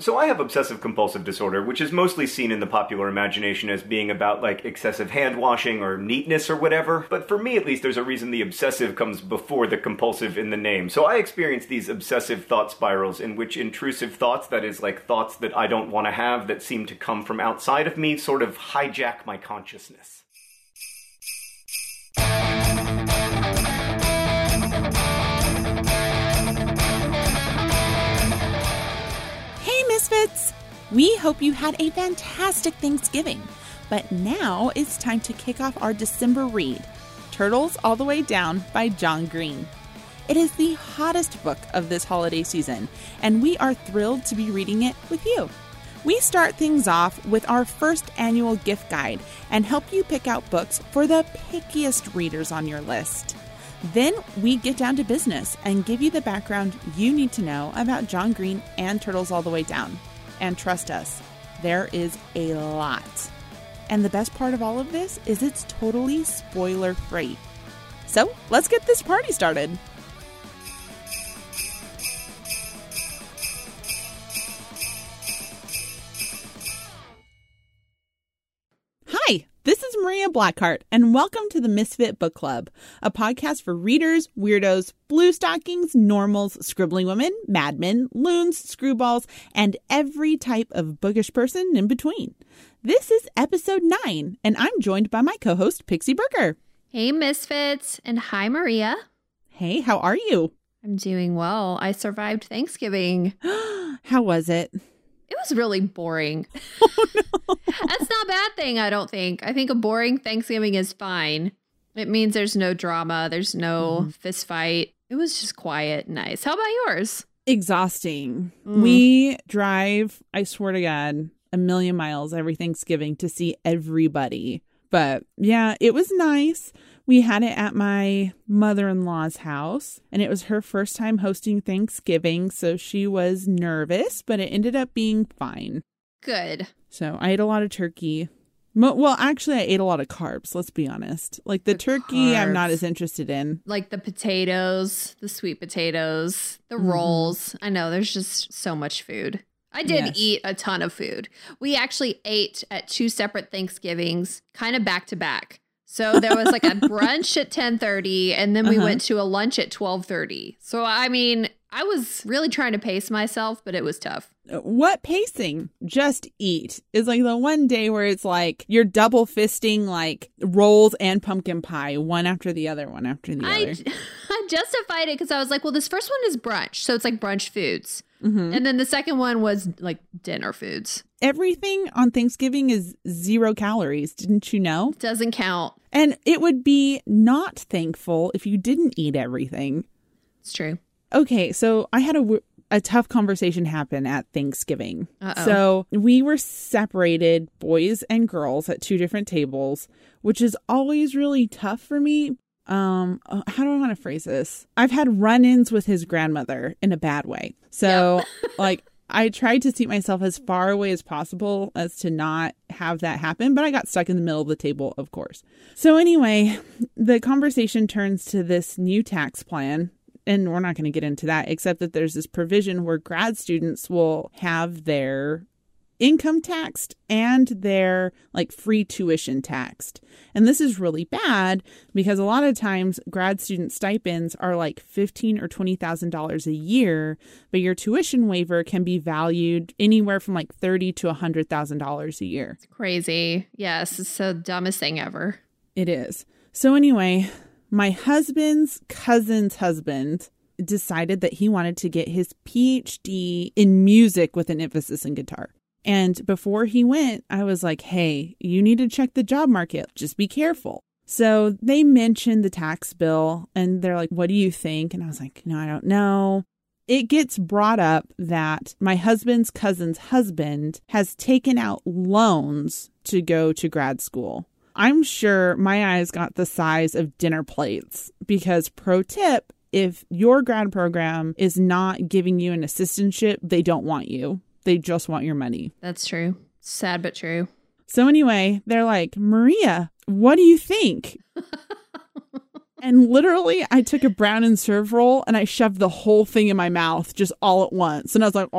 So I have obsessive compulsive disorder, which is mostly seen in the popular imagination as being about, like, excessive hand washing or neatness or whatever. But for me, at least, there's a reason the obsessive comes before the compulsive in the name. So I experience these obsessive thought spirals in which intrusive thoughts, that is, like, thoughts that I don't want to have that seem to come from outside of me, sort of hijack my consciousness. Misfits! We hope you had a fantastic Thanksgiving, but now it's time to kick off our December read, Turtles All the Way Down by John Green. It is the hottest book of this holiday season, and we are thrilled to be reading it with you. We start things off with our first annual gift guide and help you pick out books for the pickiest readers on your list. Then we get down to business and give you the background you need to know about John Green and Turtles All the Way Down. And trust us, there is a lot. And the best part of all of this is it's totally spoiler-free. So let's get this party started. Hi, this is Maria Blackheart, and welcome to the Misfit Book Club, a podcast for readers, weirdos, blue stockings, normals, scribbling women, madmen, loons, screwballs, and every type of bookish person in between. This is episode 9, and I'm joined by my co-host, Pixie Burger. Hey, Misfits, and hi, Maria. Hey, how are you? I'm doing well. I survived Thanksgiving. How was it? It was really boring. Oh, no. That's not a bad thing, I don't think. I think a boring Thanksgiving is fine. It means there's no drama. There's no fist fight. It was just quiet and nice. How about yours? Exhausting. We drive, I swear to God, a million miles every Thanksgiving to see everybody. But yeah, it was nice. We had it at my mother-in-law's house, and it was her first time hosting Thanksgiving, so she was nervous, but it ended up being fine. Good. So I ate a lot of turkey. Well, actually, I ate a lot of carbs, let's be honest. Like the turkey, carbs. I'm not as interested in. Like the potatoes, the sweet potatoes, the rolls. I know, there's just so much food. I did eat a ton of food. We actually ate at 2 separate Thanksgivings, kind of back to back. So there was like a brunch at 10:30, and then we went to a lunch at 12:30. So, I mean, I was really trying to pace myself, but it was tough. What pacing? Just eat. It's like the one day where it's like you're double fisting like rolls and pumpkin pie, one after the other, one after the other. I justified it because I was like, well, this first one is brunch. So it's like brunch foods. And then the second one was like dinner foods. Everything on Thanksgiving is 0 calories. Didn't you know? Doesn't count. And it would be not thankful if you didn't eat everything. It's true. Okay, so I had a tough conversation happen at Thanksgiving. Uh-oh. So we were separated, boys and girls, at 2 different tables, which is always really tough for me. How do I want to phrase this? I've had run-ins with his grandmother in a bad way. So like I tried to seat myself as far away as possible as to not have that happen, but I got stuck in the middle of the table, of course. So anyway, the conversation turns to this new tax plan. And we're not going to get into that, except that there's this provision where grad students will have their income taxed and their like free tuition taxed. And this is really bad because a lot of times grad student stipends are like $15,000 or $20,000 a year, but your tuition waiver can be valued anywhere from like $30,000 to $100,000 a year. It's crazy. Yes, it's the dumbest thing ever. It is. So anyway, my husband's cousin's husband decided that he wanted to get his PhD in music with an emphasis in guitar. And before he went, I was like, hey, you need to check the job market. Just be careful. So they mentioned the tax bill and they're like, what do you think? And I was like, no, I don't know. It gets brought up that my husband's cousin's husband has taken out loans to go to grad school. I'm sure my eyes got the size of dinner plates because pro tip, if your grad program is not giving you an assistantship, they don't want you. They just want your money. That's true. Sad, but true. So anyway, they're like, Maria, what do you think? And literally, I took a brown and serve roll and I shoved the whole thing in my mouth just all at once. And I was like,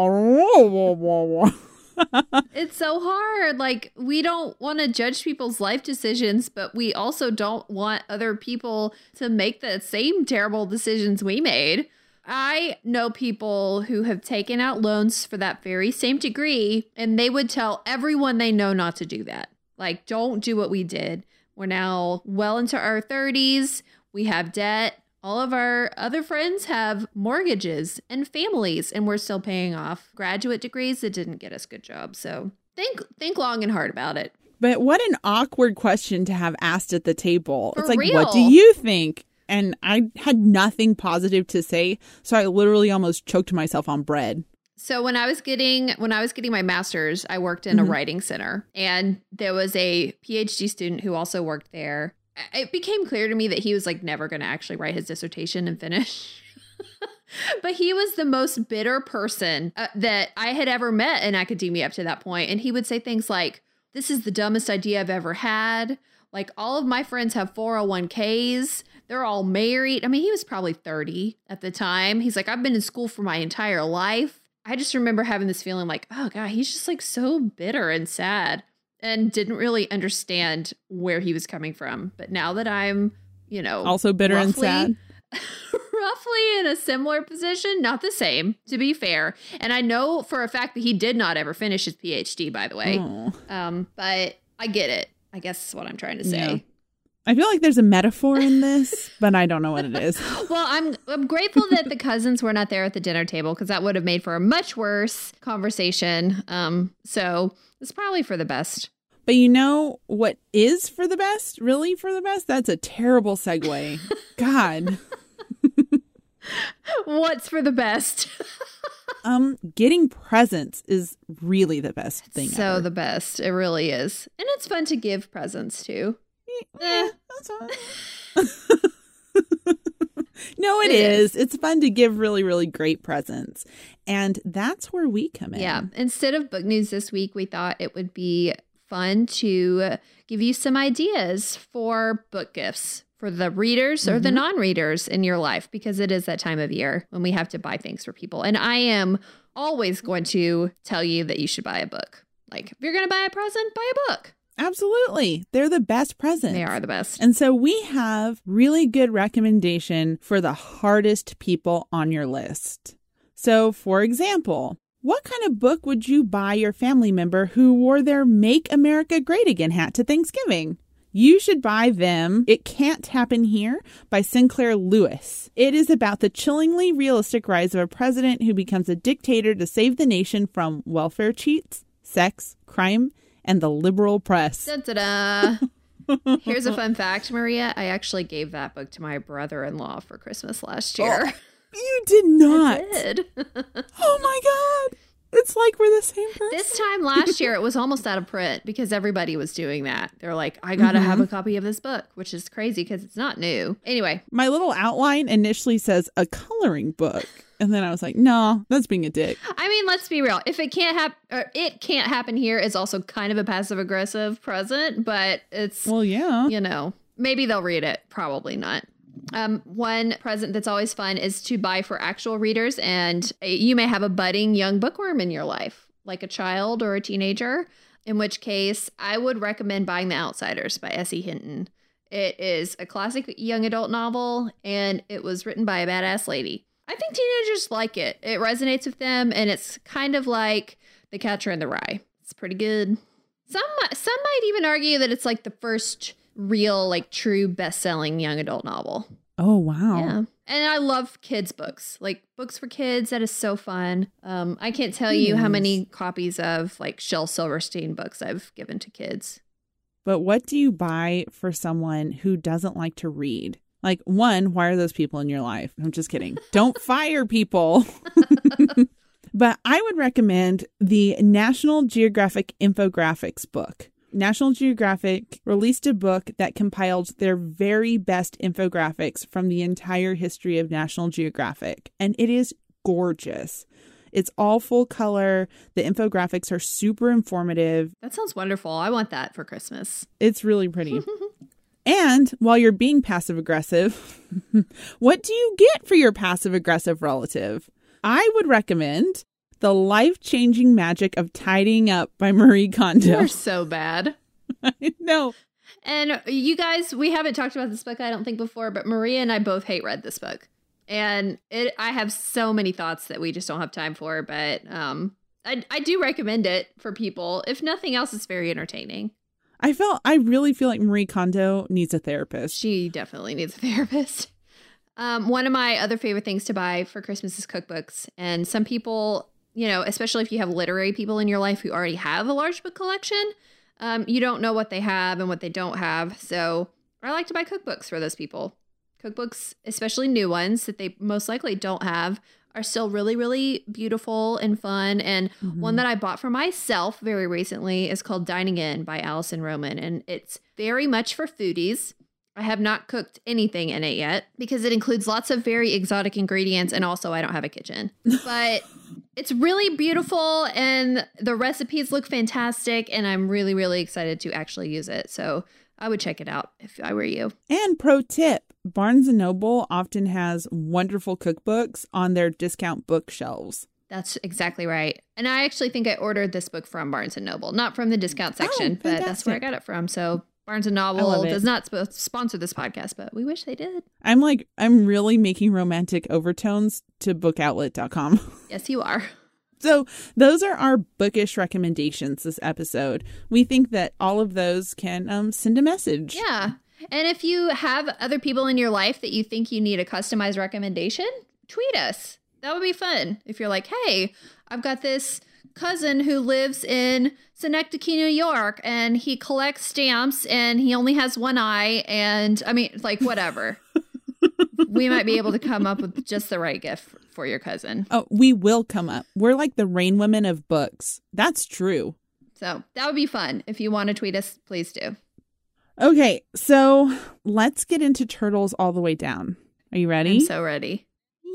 oh. It's so hard. Like, we don't want to judge people's life decisions, but we also don't want other people to make the same terrible decisions we made. I know people who have taken out loans for that very same degree, and they would tell everyone they know not to do that. Like, don't do what we did. We're now well into our 30s. We have debt. All of our other friends have mortgages and families, and we're still paying off graduate degrees that didn't get us good jobs. So think long and hard about it. But what an awkward question to have asked at the table. For it's like, real. What do you think? And I had nothing positive to say, so I literally almost choked myself on bread. So when I was getting my master's, I worked in a writing center, and there was a PhD student who also worked there. It became clear to me that he was like never going to actually write his dissertation and finish. But he was the most bitter person that I had ever met in academia up to that point. And he would say things like, "This is the dumbest idea I've ever had. Like, all of my friends have 401ks. They're all married." I mean, he was probably 30 at the time. He's like, "I've been in school for my entire life." I just remember having this feeling like, oh God, he's just like so bitter and sad, and didn't really understand where he was coming from. But now that I'm, also bitter and sad, roughly in a similar position, not the same, to be fair. And I know for a fact that he did not ever finish his PhD, by the way. But I get it. I guess is what I'm trying to say. Yeah. I feel like there's a metaphor in this, but I don't know what it is. Well, I'm grateful that the cousins were not there at the dinner table, because that would have made for a much worse conversation. So it's probably for the best. But you know what is for the best? Really for the best? That's a terrible segue. God. What's for the best? Getting presents is really the best thing So ever. the best. It really is. And it's fun to give presents too. Yeah, that's all. No, it is. It's fun to give really, really great presents. And that's where we come in. Yeah. Instead of book news this week, we thought it would be fun to give you some ideas for book gifts for the readers or the non-readers in your life, because it is that time of year when we have to buy things for people. And I am always going to tell you that you should buy a book. Like, if you're going to buy a present, buy a book. Absolutely. They're the best presents. They are the best. And so we have really good recommendation for the hardest people on your list. So, for example, what kind of book would you buy your family member who wore their Make America Great Again hat to Thanksgiving? You should buy them It Can't Happen Here by Sinclair Lewis. It is about the chillingly realistic rise of a president who becomes a dictator to save the nation from welfare cheats, sex, crime, and the liberal press. Da-da-da. Here's a fun fact, Maria. I actually gave that book to my brother-in-law for Christmas last year. Oh, you did not. I did. Oh my God. It's like we're the same person. This time last year, it was almost out of print because everybody was doing that. They're like, I got to have a copy of this book, which is crazy because it's not new. Anyway. My little outline initially says a coloring book. And then I was like, no, that's being a dick. I mean, let's be real. If It Can't Happen Here is also kind of a passive aggressive present, but it's, well, yeah, maybe they'll read it. Probably not. One present that's always fun is to buy for actual readers, and you may have a budding young bookworm in your life, like a child or a teenager, in which case I would recommend buying The Outsiders by S.E. Hinton. It is a classic young adult novel, and it was written by a badass lady. I think teenagers like it. It resonates with them, and it's kind of like The Catcher in the Rye. It's pretty good. Some might even argue that it's like the first real, like, true best-selling young adult novel. Oh, wow. Yeah. And I love kids' books. Like, books for kids, that is so fun. I can't tell you how many copies of, like, Shel Silverstein books I've given to kids. But what do you buy for someone who doesn't like to read? Like, one, why are those people in your life? I'm just kidding. Don't fire people. But I would recommend the National Geographic Infographics book. National Geographic released a book that compiled their very best infographics from the entire history of National Geographic. And it is gorgeous. It's all full color. The infographics are super informative. That sounds wonderful. I want that for Christmas. It's really pretty. And while you're being passive aggressive, what do you get for your passive aggressive relative? I would recommend The Life-Changing Magic of Tidying Up by Marie Kondo. You're so bad. I know. And you guys, we haven't talked about this book, I don't think, before, but Maria and I both hate read this book. And I have so many thoughts that we just don't have time for, but I do recommend it for people. If nothing else, it's very entertaining. I really feel like Marie Kondo needs a therapist. She definitely needs a therapist. One of my other favorite things to buy for Christmas is cookbooks. And some people, you know, especially if you have literary people in your life who already have a large book collection, you don't know what they have and what they don't have. So I like to buy cookbooks for those people. Cookbooks, especially new ones that they most likely don't have, are still really, really beautiful and fun. And one that I bought for myself very recently is called Dining In by Alison Roman. And it's very much for foodies. I have not cooked anything in it yet because it includes lots of very exotic ingredients. And also I don't have a kitchen. But it's really beautiful and the recipes look fantastic. And I'm really, really excited to actually use it. So I would check it out if I were you. And pro tip, Barnes & Noble often has wonderful cookbooks on their discount bookshelves. That's exactly right. And I actually think I ordered this book from Barnes & Noble, not from the discount section, but that's where I got it from. So Barnes & Noble does not sponsor this podcast, but we wish they did. I'm really making romantic overtones to bookoutlet.com. Yes, you are. So those are our bookish recommendations this episode. We think that all of those can send a message. Yeah. And if you have other people in your life that you think you need a customized recommendation, tweet us. That would be fun. If you're like, hey, I've got this cousin who lives in Synecdoche, New York, and he collects stamps and he only has one eye. And I mean, like, whatever. We might be able to come up with just the right gift for your cousin. Oh, we will come up. We're like the Rain Women of books. That's true. So that would be fun. If you want to tweet us, please do. Okay, so let's get into Turtles All the Way Down. Are you ready? I'm so ready.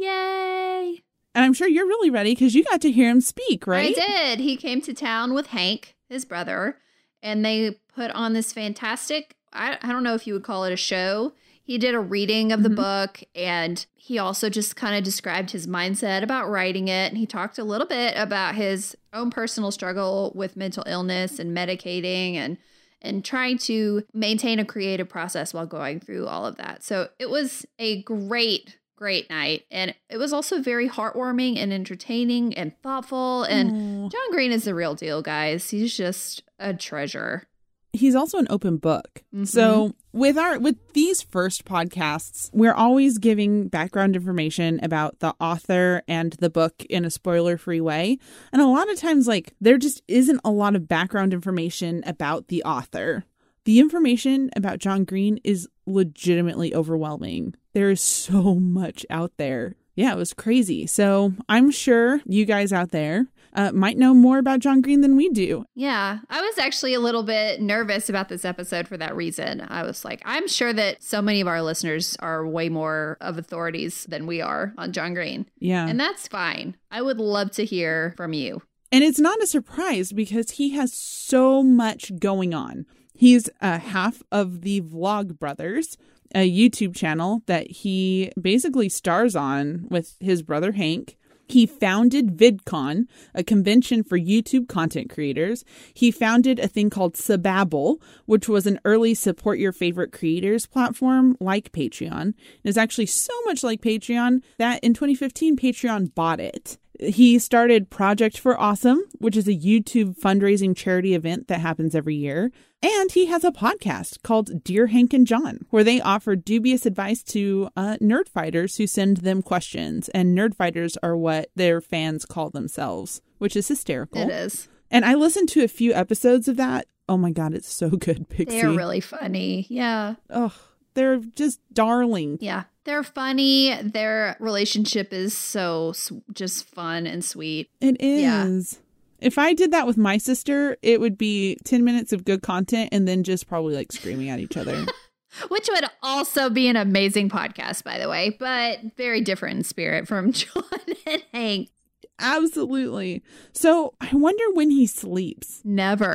Yay! And I'm sure you're really ready because you got to hear him speak, right? I did. He came to town with Hank, his brother, and they put on this fantastic, I don't know if you would call it a show. He did a reading of the book, and he also just kind of described his mindset about writing it. And he talked a little bit about his own personal struggle with mental illness and medicating and trying to maintain a creative process while going through all of that. So it was a great night. And it was also very heartwarming and entertaining and thoughtful. And John Green is the real deal, guys. He's just a treasure. He's also an open book. So with these first podcasts, we're always giving background information about the author and the book in a spoiler-free way. And a lot of times, like, there just isn't a lot of background information about the author. The information about John Green is legitimately overwhelming. There is so much out there. Yeah, it was crazy. So I'm sure you guys out there might know more about John Green than we do. Yeah, I was actually a little bit nervous about this episode for that reason. I was like, I'm sure that so many of our listeners are way more of authorities than we are on John Green. Yeah. And that's fine. I would love to hear from you. And it's not a surprise because he has so much going on. He's half of the Vlog Brothers, a YouTube channel that he basically stars on with his brother Hank. He founded VidCon, a convention for YouTube content creators. He founded a thing called Sababble, which was an early support your favorite creators platform like Patreon. It's actually so much like Patreon that in 2015, Patreon bought it. He started Project for Awesome, which is a YouTube fundraising charity event that happens every year. And he has a podcast called Dear Hank and John, where they offer dubious advice to nerd fighters who send them questions. And nerd fighters are what their fans call themselves, which is hysterical. It is. And I listened to a few episodes of that. Oh my God, it's so good, Pixie. They're really funny. Yeah. Oh, they're just darling. Yeah. They're funny. Their relationship is so just fun and sweet. It is. Yeah. If I did that with my sister, it would be 10 minutes of good content and then just probably like screaming at each other. Which would also be an amazing podcast, by the way, but very different in spirit from John and Hank. Absolutely. So I wonder when he sleeps. Never.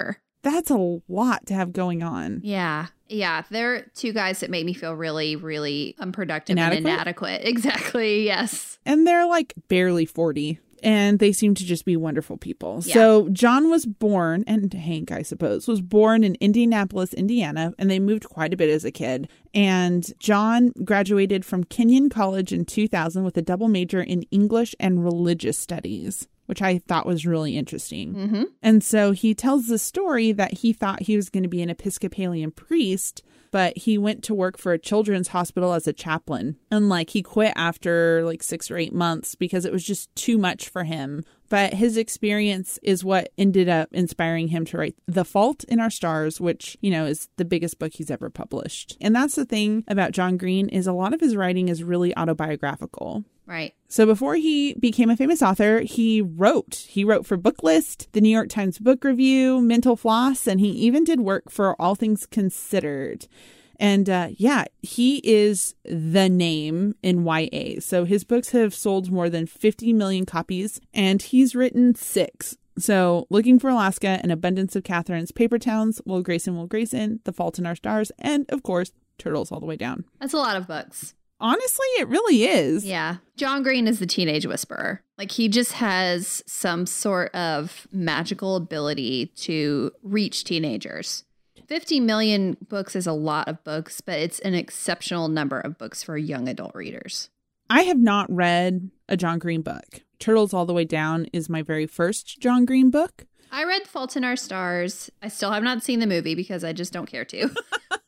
That's a lot to have going on. Yeah. Yeah. They're two guys that make me feel really, really unproductive Inadequate? and inadequate. Exactly. Yes. And they're like barely 40. And they seem to just be wonderful people. Yeah. So John was born, and Hank, I suppose, was born in Indianapolis, Indiana, and they moved quite a bit as a kid. And John graduated from Kenyon College in 2000 with a double major in English and religious studies, which I thought was really interesting. Mm-hmm. And so he tells the story that he thought he was going to be an Episcopalian priest, but he went to work for a children's hospital as a chaplain. And he quit after 6 or 8 months because it was just too much for him. But his experience is what ended up inspiring him to write The Fault in Our Stars, which, is the biggest book he's ever published. And that's the thing about John Green, is a lot of his writing is really autobiographical. Right. So before he became a famous author, he wrote. He wrote for Booklist, the New York Times Book Review, Mental Floss, and he even did work for All Things Considered. And he is the name in YA. So his books have sold more than 50 million copies, and he's written 6. So Looking for Alaska, An Abundance of Catherine's, Paper Towns, Will Grayson, The Fault in Our Stars, and of course, Turtles All the Way Down. That's a lot of books. Honestly, it really is. Yeah. John Green is the teenage whisperer. He just has some sort of magical ability to reach teenagers. 50 million books is a lot of books, but it's an exceptional number of books for young adult readers. I have not read a John Green book. Turtles All the Way Down is my very first John Green book. I read Fault in Our Stars. I still have not seen the movie because I just don't care to.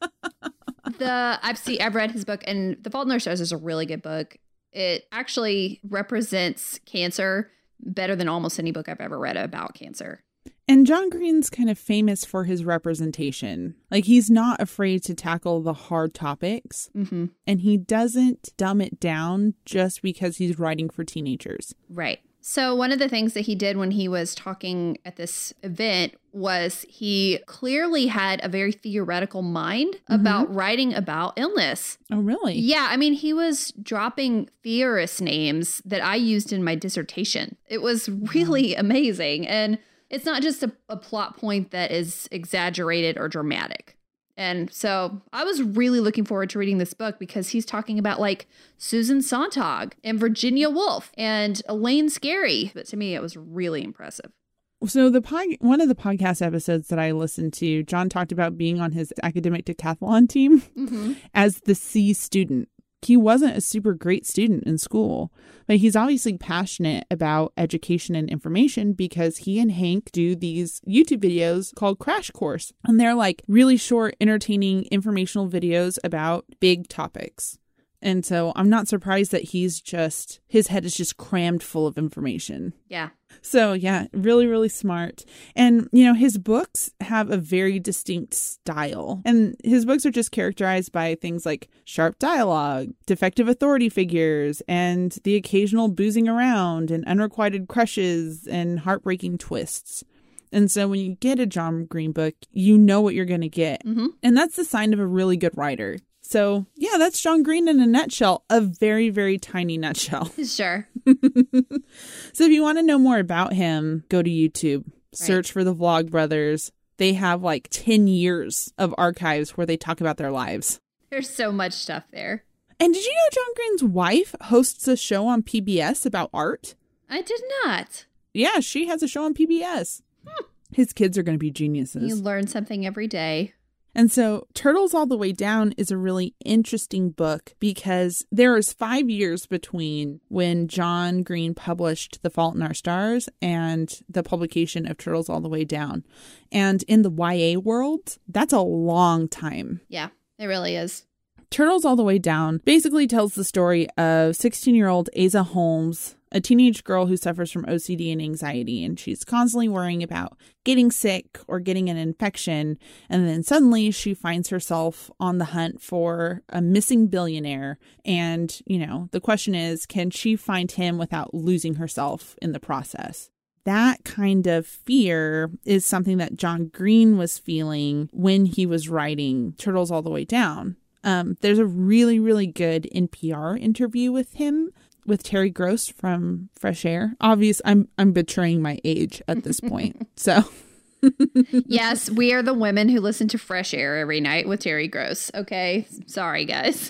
I've read his book, and The Fault in Our Stars is a really good book. It actually represents cancer better than almost any book I've ever read about cancer. And John Green's kind of famous for his representation. He's not afraid to tackle the hard topics. Mm-hmm. And he doesn't dumb it down just because he's writing for teenagers. Right. So one of the things that he did when he was talking at this event was he clearly had a very theoretical mind about writing about illness. Oh, really? Yeah. I mean, he was dropping theorist names that I used in my dissertation. It was really amazing. And it's not just a plot point that is exaggerated or dramatic. And so I was really looking forward to reading this book because he's talking about Susan Sontag and Virginia Woolf and Elaine Scarry. But to me, it was really impressive. So one of the podcast episodes that I listened to, John talked about being on his academic decathlon team as the C student. He wasn't a super great student in school, but he's obviously passionate about education and information because he and Hank do these YouTube videos called Crash Course. And they're really short, entertaining, informational videos about big topics. And so I'm not surprised that his head is just crammed full of information. Yeah. So yeah, really, really smart. And, his books have a very distinct style. And his books are just characterized by things like sharp dialogue, defective authority figures, and the occasional boozing around and unrequited crushes and heartbreaking twists. And so when you get a John Green book, you know what you're going to get. Mm-hmm. And that's the sign of a really good writer. So, yeah, that's John Green in a nutshell, a very, very tiny nutshell. Sure. So if you want to know more about him, go to YouTube, search for the Vlogbrothers. They have 10 years of archives where they talk about their lives. There's so much stuff there. And did you know John Green's wife hosts a show on PBS about art? I did not. Yeah, she has a show on PBS. His kids are going to be geniuses. You learn something every day. And so Turtles All the Way Down is a really interesting book because there is 5 years between when John Green published The Fault in Our Stars and the publication of Turtles All the Way Down. And in the YA world, that's a long time. Yeah, it really is. Turtles All the Way Down basically tells the story of 16-year-old Asa Holmes, a teenage girl who suffers from OCD and anxiety, and she's constantly worrying about getting sick or getting an infection. And then suddenly she finds herself on the hunt for a missing billionaire. And, the question is, can she find him without losing herself in the process? That kind of fear is something that John Green was feeling when he was writing Turtles All the Way Down. There's a really, really good NPR interview with him, with Terry Gross from Fresh Air. I'm betraying my age at this point. So Yes, we are the women who listen to Fresh Air every night with Terry Gross. Okay. Sorry, guys.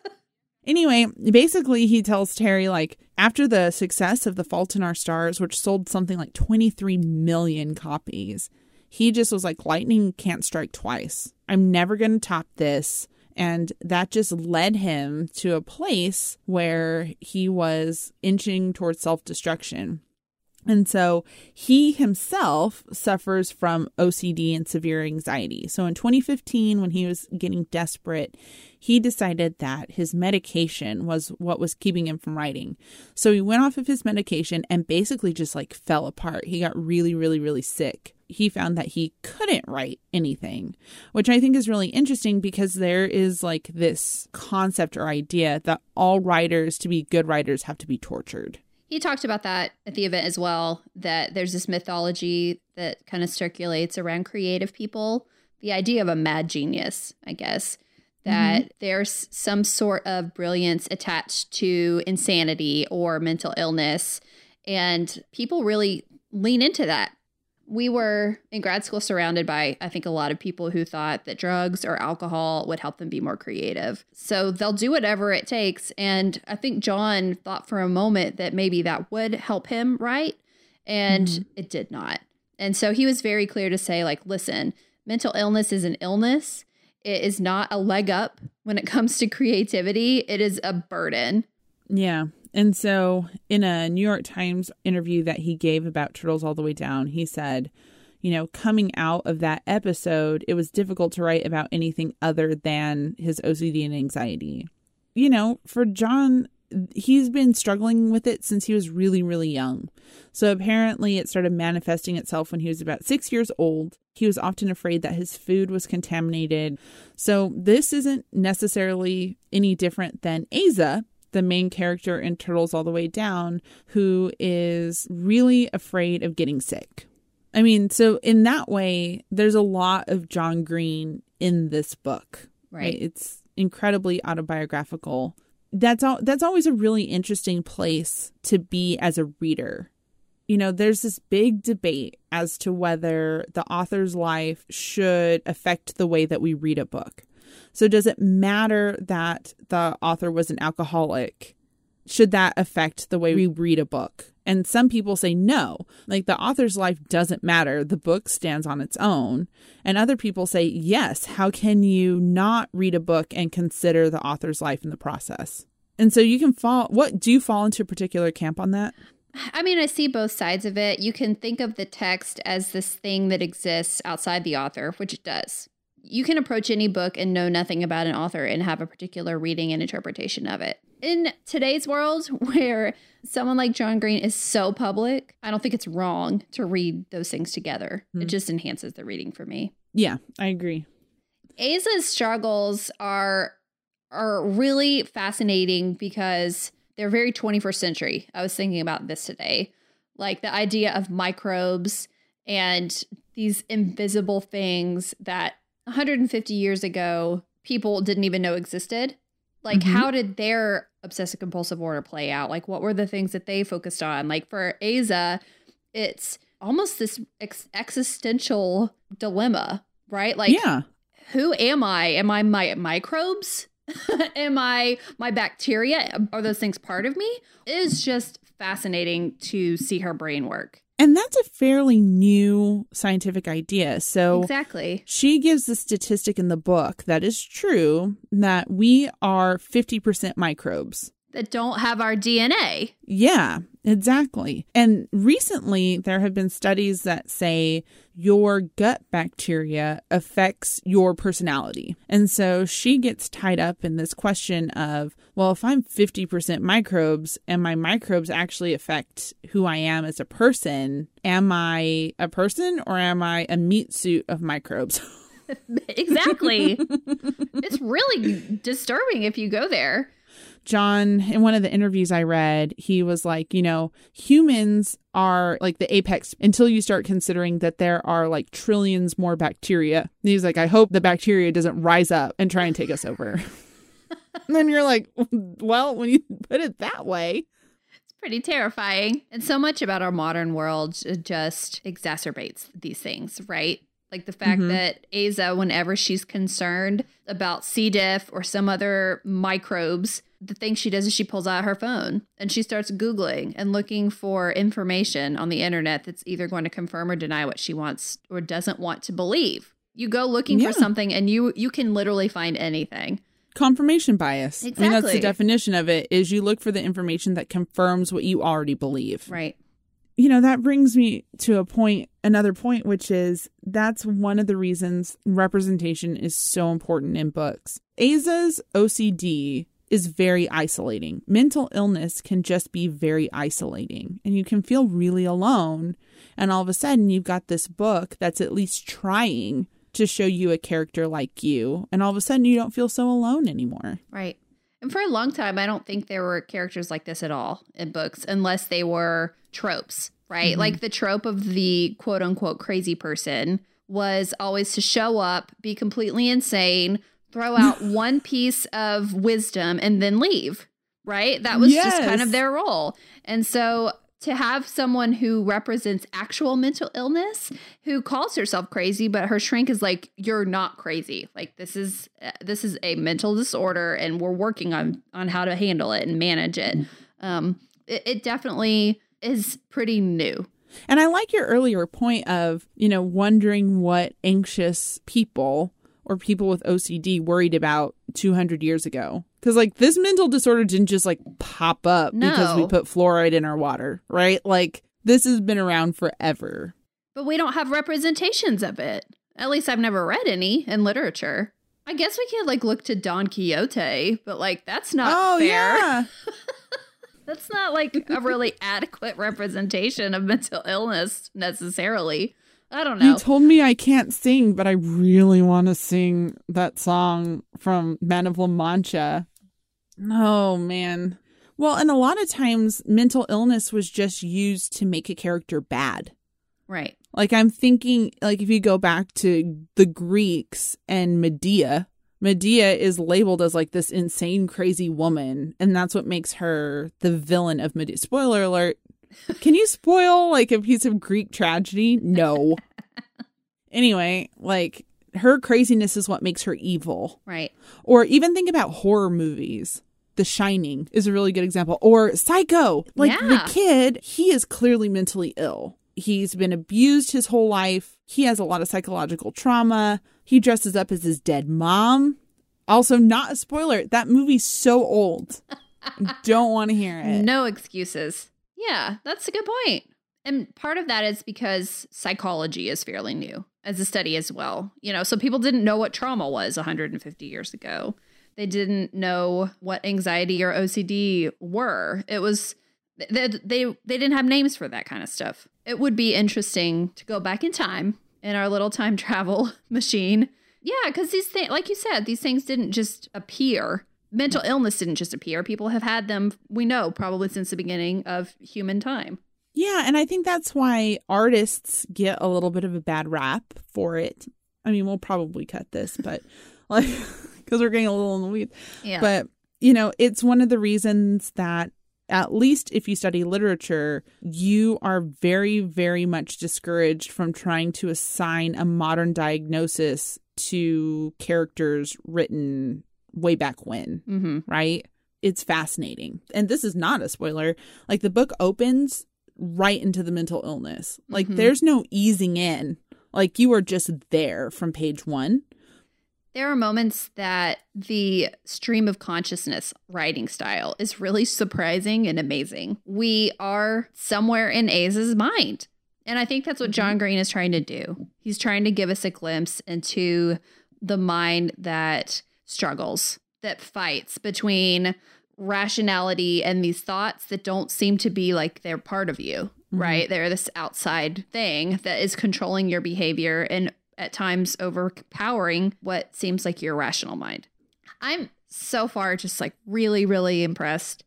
Anyway, basically he tells Terry, like, after the success of The Fault in Our Stars, which sold something like 23 million copies, he just was like, lightning can't strike twice. I'm never going to top this. And that just led him to a place where he was inching towards self-destruction. And so he himself suffers from OCD and severe anxiety. So in 2015, when he was getting desperate, he decided that his medication was what was keeping him from writing. So he went off of his medication and basically just like fell apart. He got really, really, really sick. He found that he couldn't write anything, which I think is really interesting because there is like this concept or idea that all writers, to be good writers, have to be tortured. He talked about that at the event as well, that there's this mythology that kind of circulates around creative people. The idea of a mad genius, I guess, that there's some sort of brilliance attached to insanity or mental illness. And people really lean into that. We were in grad school surrounded by, I think, a lot of people who thought that drugs or alcohol would help them be more creative. So they'll do whatever it takes. And I think John thought for a moment that maybe that would help him write, and it did not. And so he was very clear to say, like, listen, mental illness is an illness. It is not a leg up when it comes to creativity. It is a burden. Yeah. And so in a New York Times interview that he gave about Turtles All the Way Down, he said, you know, coming out of that episode, it was difficult to write about anything other than his OCD and anxiety. You know, for John, he's been struggling with it since he was really, really young. So apparently it started manifesting itself when he was about 6 years old. He was often afraid that his food was contaminated. So this isn't necessarily any different than Asa, the main character in Turtles All the Way Down, who is really afraid of getting sick. I mean, so in that way, there's a lot of John Green in this book. Right? It's incredibly autobiographical. That's always a really interesting place to be as a reader. You know, there's this big debate as to whether the author's life should affect the way that we read a book. So does it matter that the author was an alcoholic? Should that affect the way we read a book? And some people say no, like the author's life doesn't matter. The book stands on its own. And other people say, yes, how can you not read a book and consider the author's life in the process? And so you can do you fall into a particular camp on that? I mean, I see both sides of it. You can think of the text as this thing that exists outside the author, which it does. You can approach any book and know nothing about an author and have a particular reading and interpretation of it. In today's world, where someone like John Green is so public, I don't think it's wrong to read those things together. It just enhances the reading for me. Yeah, I agree. Asa's struggles are really fascinating because they're very 21st century. I was thinking about this today. Like the idea of microbes and these invisible things that 150 years ago, people didn't even know existed. Like, how did their obsessive compulsive order play out? Like, what were the things that they focused on? Like, for Asa, it's almost this existential dilemma, right? Like, who am I? Am I my microbes? Am I my bacteria? Are those things part of me? It is just fascinating to see her brain work. And that's a fairly new scientific idea. So exactly. She gives the statistic in the book that is true, that we are 50% microbes. That don't have our DNA. Yeah, exactly. And recently there have been studies that say your gut bacteria affects your personality. And so she gets tied up in this question of, well, if I'm 50% microbes and my microbes actually affect who I am as a person, am I a person or am I a meat suit of microbes? Exactly. It's really disturbing if you go there. John, in one of the interviews I read, he was like, you know, humans are like the apex until you start considering that there are like trillions more bacteria. And he's like, I hope the bacteria doesn't rise up and try and take us over. And then you're like, well, when you put it that way. It's pretty terrifying. And so much about our modern world just exacerbates these things, right? Like the fact that Aza, whenever she's concerned about C. diff or some other microbes, the thing she does is she pulls out her phone and she starts Googling and looking for information on the internet that's either going to confirm or deny what she wants or doesn't want to believe. You go looking for something and you can literally find anything. Confirmation bias. Exactly. I mean, that's the definition of it, is you look for the information that confirms what you already believe. Right. You know, that brings me to another point, which is that's one of the reasons representation is so important in books. Aza's OCD is very isolating. Mental illness can just be very isolating, and you can feel really alone. And all of a sudden, you've got this book that's at least trying to show you a character like you, and all of a sudden, you don't feel so alone anymore. Right. And for a long time, I don't think there were characters like this at all in books, unless they were tropes, right? Like the trope of the quote unquote crazy person was always to show up, be completely insane, throw out one piece of wisdom and then leave, right? That was just kind of their role. And so to have someone who represents actual mental illness, who calls herself crazy, but her shrink is like, you're not crazy. Like this is a mental disorder and we're working on how to handle it and manage it. It definitely is pretty new. And I like your earlier point of, you know, wondering what anxious people or people with OCD worried about 200 years ago. Because, like, this mental disorder didn't just, like, pop up because we put fluoride in our water, right? Like, this has been around forever. But we don't have representations of it. At least I've never read any in literature. I guess we could, like, look to Don Quixote, but, like, that's not fair. Yeah. That's not, like, a really adequate representation of mental illness, necessarily. I don't know. You told me I can't sing, but I really want to sing that song from Man of La Mancha. Oh, man. Well, and a lot of times mental illness was just used to make a character bad. Right. Like, I'm thinking, like, if you go back to the Greeks and Medea is labeled as, like, this insane, crazy woman. And that's what makes her the villain of Medea. Spoiler alert. Can you spoil, like, a piece of Greek tragedy? No. Anyway, like, her craziness is what makes her evil. Right. Or even think about horror movies. The Shining is a really good example. Or Psycho. Like, the kid, he is clearly mentally ill. He's been abused his whole life. He has a lot of psychological trauma. He dresses up as his dead mom. Also, not a spoiler. That movie's so old. Don't want to hear it. No excuses. Yeah, that's a good point. And part of that is because psychology is fairly new as a study as well. You know, so people didn't know what trauma was 150 years ago. They didn't know what anxiety or OCD were. It was, they didn't have names for that kind of stuff. It would be interesting to go back in time in our little time travel machine. Yeah, because these things, like you said, these things didn't just appear. Mental illness didn't just appear. People have had them, we know, probably since the beginning of human time. Yeah, and I think that's why artists get a little bit of a bad rap for it. I mean, we'll probably cut this, but like, because we're getting a little in the weeds. Yeah. But, you know, it's one of the reasons that, at least if you study literature, you are very, very much discouraged from trying to assign a modern diagnosis to characters written way back when, right? It's fascinating. And this is not a spoiler. Like, the book opens right into the mental illness. Like, there's no easing in. Like, you are just there from page 1. There are moments that the stream of consciousness writing style is really surprising and amazing. We are somewhere in Aza's mind. And I think that's what John Green is trying to do. He's trying to give us a glimpse into the mind that struggles, that fights between rationality and these thoughts that don't seem to be like they're part of you, right? They're this outside thing that is controlling your behavior and at times overpowering what seems like your rational mind. I'm so far just like really, really impressed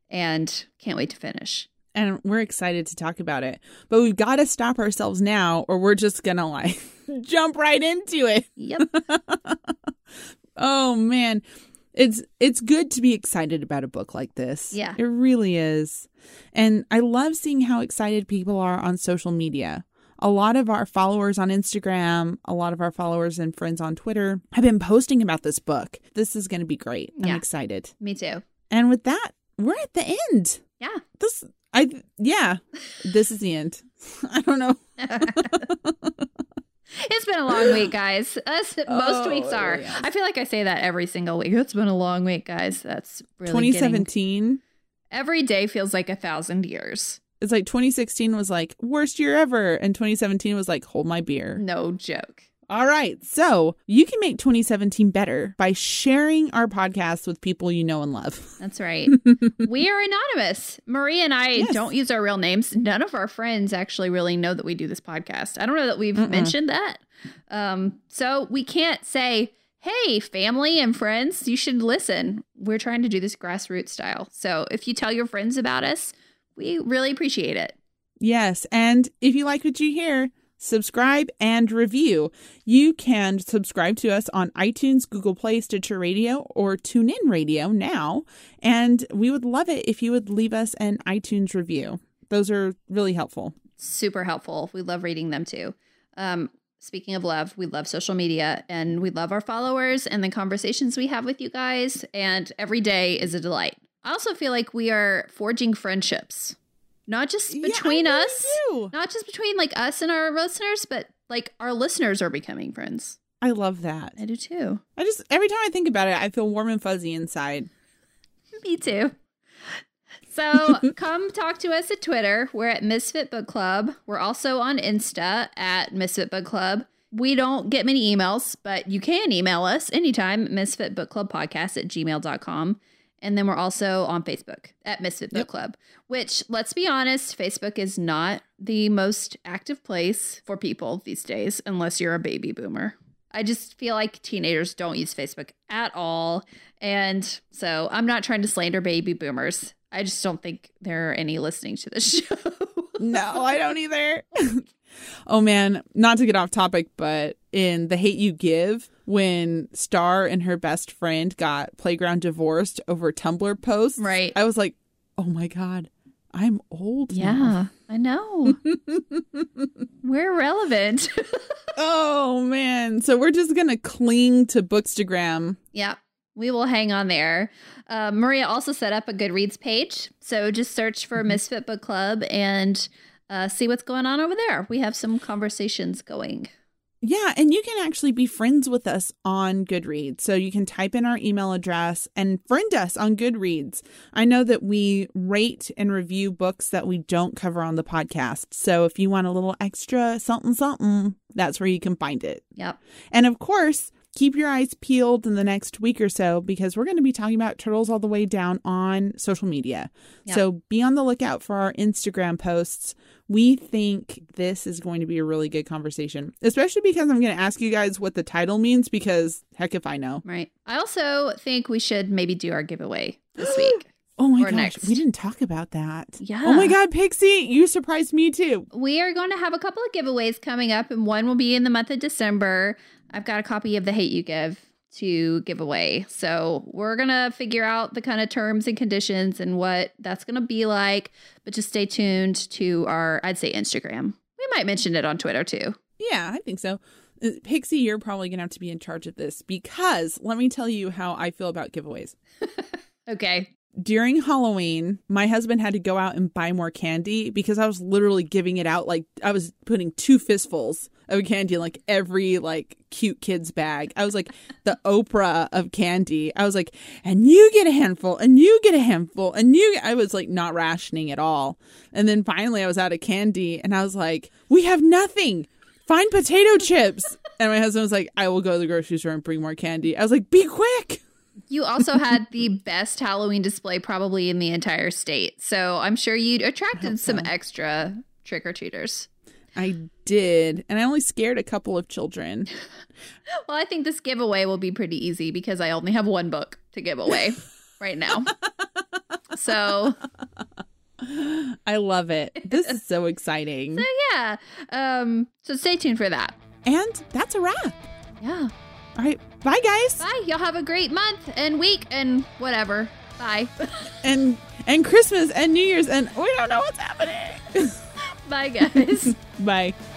and can't wait to finish. And we're excited to talk about it. But we've got to stop ourselves now or we're just going to like jump right into it. Yep. Oh, man. It's good to be excited about a book like this. Yeah. It really is. And I love seeing how excited people are on social media. A lot of our followers on Instagram, a lot of our followers and friends on Twitter have been posting about this book. This is going to be great. I'm excited. Me too. And with that, we're at the end. Yeah. This is the end. I don't know. It's been a long week, guys. Most weeks are. Yes. I feel like I say that every single week. It's been a long week, guys. That's really 2017. Every day feels like 1,000 years. It's like 2016 was like worst year ever. And 2017 was like hold my beer. No joke. All right. So you can make 2017 better by sharing our podcast with people you know and love. That's right. We are anonymous. Marie and I don't use our real names. None of our friends actually really know that we do this podcast. I don't know that we've mentioned that. So we can't say, hey, family and friends, you should listen. We're trying to do this grassroots style. So if you tell your friends about us, we really appreciate it. Yes. And if you like what you hear, subscribe and review. You can subscribe to us on iTunes, Google Play, Stitcher Radio, or TuneIn Radio now. And we would love it if you would leave us an iTunes review. Those are really helpful. Super helpful. We love reading them too. Speaking of love, we love social media and we love our followers and the conversations we have with you guys. And every day is a delight. I also feel like we are forging friendships. Not just between us, not just between like us and our listeners, but like our listeners are becoming friends. I love that. I do too. Every time I think about it, I feel warm and fuzzy inside. Me too. So come talk to us at Twitter. We're at Misfit Book Club. We're also on Insta at Misfit Book Club. We don't get many emails, but you can email us anytime, misfitbookclubpodcast@gmail.com. And then we're also on Facebook at Misfit Book Club, which, let's be honest, Facebook is not the most active place for people these days, unless you're a baby boomer. I just feel like teenagers don't use Facebook at all. And so I'm not trying to slander baby boomers. I just don't think there are any listening to this show. No, I don't either. Oh, man, not to get off topic, but in The Hate You Give, when Star and her best friend got Playground divorced over Tumblr posts, right? I was like, oh, my God, I'm old now. Yeah, I know. We're relevant. Oh, man. So we're just going to cling to Bookstagram. Yeah, we will hang on there. Maria also set up a Goodreads page. So just search for Misfit Book Club and see what's going on over there. We have some conversations going. Yeah, and you can actually be friends with us on Goodreads. So you can type in our email address and friend us on Goodreads. I know that we rate and review books that we don't cover on the podcast. So if you want a little extra something, that's where you can find it. Yep. And of course, keep your eyes peeled in the next week or so because we're going to be talking about Turtles All the Way Down on social media. Yep. So be on the lookout for our Instagram posts. We think this is going to be a really good conversation, especially because I'm going to ask you guys what the title means because heck if I know. Right. I also think we should maybe do our giveaway this week. Oh my gosh, next. We didn't talk about that. Yeah. Oh my God, Pixie, you surprised me too. We are going to have a couple of giveaways coming up, and one will be in the month of December. I've got a copy of The Hate You Give to give away. So we're going to figure out the kind of terms and conditions and what that's going to be like. But just stay tuned to our, I'd say, Instagram. We might mention it on Twitter too. Yeah, I think so. Pixie, you're probably going to have to be in charge of this because let me tell you how I feel about giveaways. Okay. During Halloween, my husband had to go out and buy more candy because I was literally giving it out. Like I was putting 2 fistfuls of candy in like every like cute kid's bag. I was like the Oprah of candy. I was like, and you get a handful and you get a handful and I was like not rationing at all. And then finally I was out of candy and I was like, we have nothing. Find potato chips. And my husband was like, I will go to the grocery store and bring more candy. I was like, be quick. You also had the best Halloween display probably in the entire state. So I'm sure you attracted some extra trick-or-treaters. I did. And I only scared a couple of children. Well, I think this giveaway will be pretty easy because I only have 1 book to give away right now. So I love it. This is so exciting. So yeah. So stay tuned for that. And that's a wrap. Yeah. All right. Bye, guys. Bye. Y'all have a great month and week and whatever. Bye. and Christmas and New Year's, and we don't know what's happening. Bye, guys. Bye.